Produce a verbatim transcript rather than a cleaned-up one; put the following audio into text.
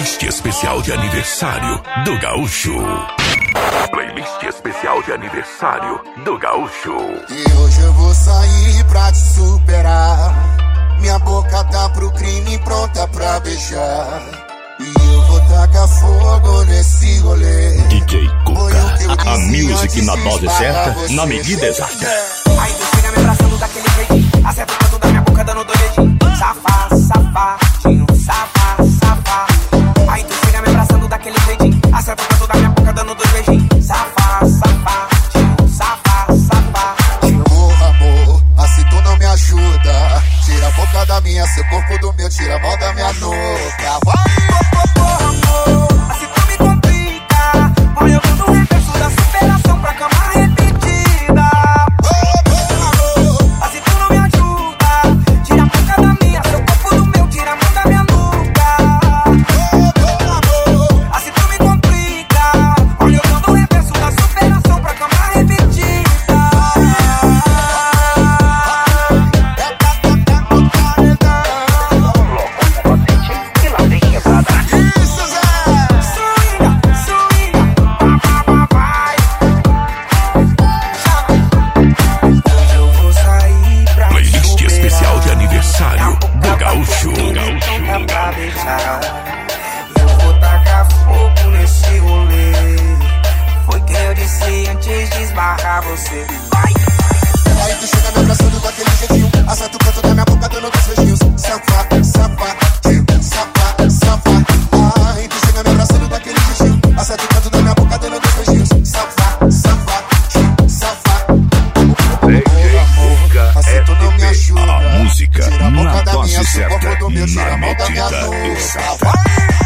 Playlist especial de aniversário do Gaúcho. Playlist especial de aniversário do Gaúcho. E hoje eu vou sair pra te superar. Minha boca tá pro crime pronta pra beijar. E eu vou tacar fogo nesse rolê. D J Cuca, a music na dose certa, na medida exata. Aí tu chega me abraçando daquele jeitinho, acerta o canto da minha boca dando dois dedinhos. Safá, safadinho, safá, safá. Aí tu chega me abraçando daquele jeitinho, acerta o canto da minha boca dando dois beijinhos. Safá, safadinho, safá, safadinho. Ô amor, assim tu não me ajuda. Tira a boca da minha, seu corpo do meu, tira a mão da minha nuca. Assim tu me complica. Olha eu dando o reverso da superação pra cama repetida. Assim tu não me ajuda. Tira a boca da minha, seu corpo do meu, tira a mão da minha nuca. Assim tu me complica. Olha eu dando o reverso da superação pra cama repetida. Playlist especial de aniversário do Gaúcho. Eu vou tacar fogo nesse rolê. Foi que eu disse antes de esbarrar você. Vai! Aí tu chega me abraçando daquele jeitinho, acerta o canto da minha boca dando dois beijinhos. Safá, safadinho, safá, safá. Aí tu chega me abraçando daquele jeitinho, acerta o canto da minha boca dando dois beijinhos. Safá, safadinho, safá. D J Cuca Assim tu não me ajuda. A música Tira a boca na da dose minha, seu certa, corpo do meu, tira na a mão da minha medida nuca. exata. Vai!